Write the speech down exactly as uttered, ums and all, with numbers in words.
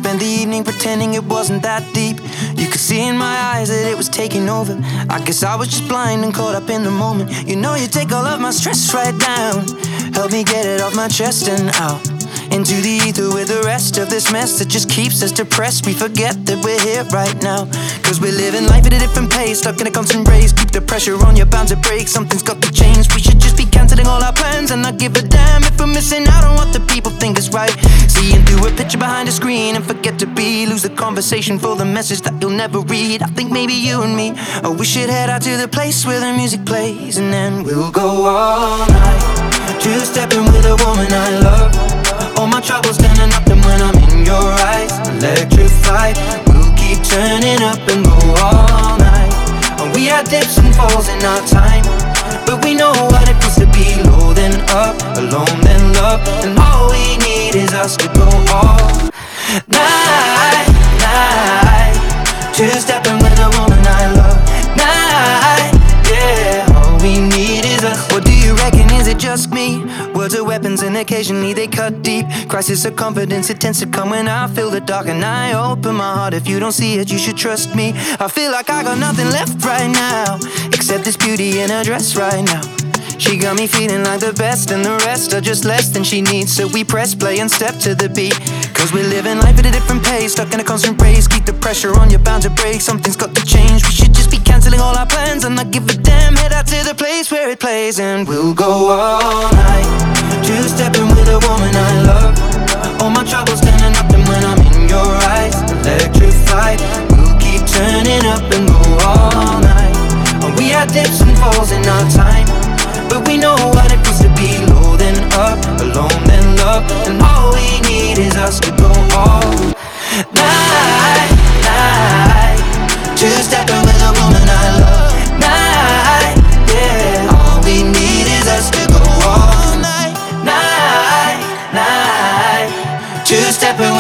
spent the evening pretending it wasn't that deep. You could see in my eyes that it was taking over. I guess I was just blind and caught up in the moment. You know you take all of my stress right down. Help me get it off my chest and out into the ether with the rest of this mess that just keeps us depressed. We forget that we're here right now, cause we're living life at a different pace, stuck in a constant race. Keep the pressure on, you're bound to break. Something's got to change. We should just be cancelling all our plans and not give a damn if we're missing out on what the people think is right. Seeing through a picture behind a screen and forget to be. Lose the conversation for the message that you'll never read. I think maybe you and me, oh, we should head out to the place where the music plays, and then we'll go all night, two-stepping with a woman I love. All my troubles turning up, and when I'm in your eyes, electrified. We'll keep turning up and go all night. And we had dips and falls in our time, but we know what it feels to be low then up, alone then love. And all we need is us to go all night, night, two-stepping with a woman I love. Night, yeah, all we need is us. What do you reckon, is it just me? Words are weapons and occasionally they cut deep. Crisis of confidence, it tends to come when I feel the dark and I open my heart. If you don't see it, you should trust me. I feel like I got nothing left right now except this beauty in her dress right now. She got me feeling like the best, and the rest are just less than she needs. So we press play and step to the beat, cause we're living life at a different pace, stuck in a constant race. Keep the pressure on, you're bound to break. Something's got to change. We should just be cancelling all our plans and not give a damn. Head out to the place where it plays, and we'll go all night, two-stepping with a woman I love. All my troubles turning up, and when I'm in your eyes, electrified. We'll keep turning up and go all night. And we had dips and falls in our time, but we know what it feels to be low then up, alone then love. And all we need is us to go all night, night, two-stepping with a woman I love. Night, yeah, all we need is us to go all night, night, night, two-stepping